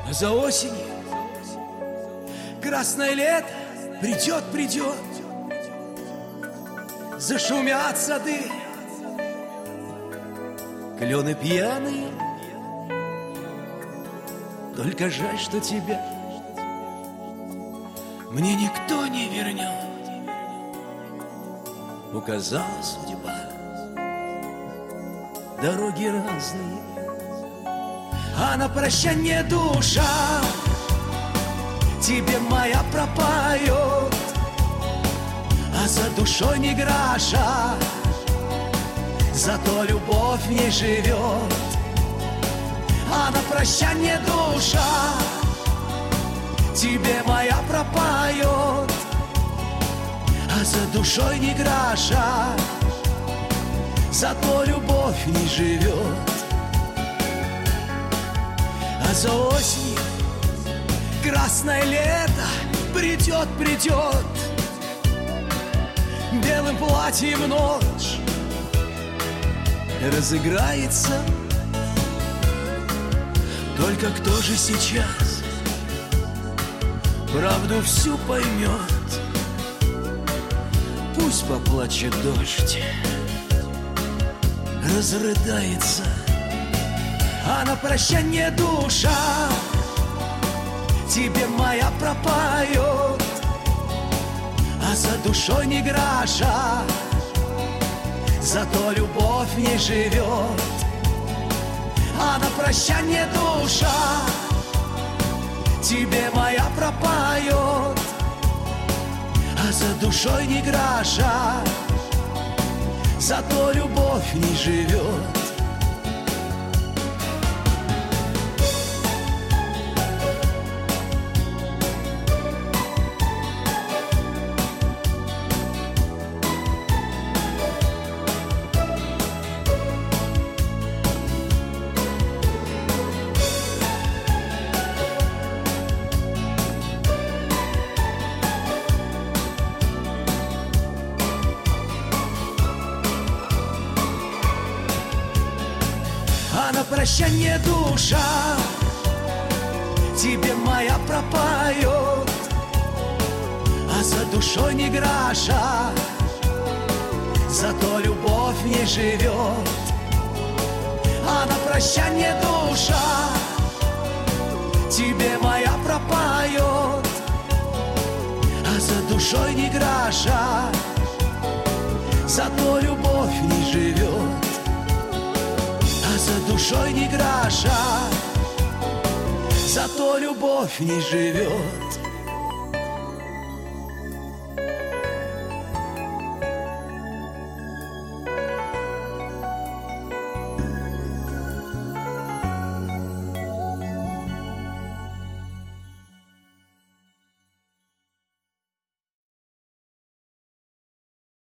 За осенью красное лето придет, придет. Зашумят сады, клены пьяные. Только жаль, что тебя мне никто не вернет. Указала судьба, дороги разные, а на прощание душа тебе моя пропоет, а за душой ни гроша, зато любовь в ней живет. А на прощание душа тебе моя пропоет, а за душой ни гроша, зато любовь в ней живет. А за осенью красное лето придет, придет. Белым платьем ночь разыграется. Только кто же сейчас правду всю поймет? Пусть поплачет дождь, разрыдается, а на прощание душа тебе моя пропоет, а за душой ни гроша, зато любовь в ней живет. А на прощание душа тебе моя пропоет, а за душой ни гроша, зато любовь в ней живет. А на прощание душа тебе моя пропоет, а за душой ни гроша, зато любовь в ней живет. А на прощание душа тебе моя пропоет, а за душой ни гроша, зато любовь в ней живет. А за душой ни гроша, зато любовь в ней живет.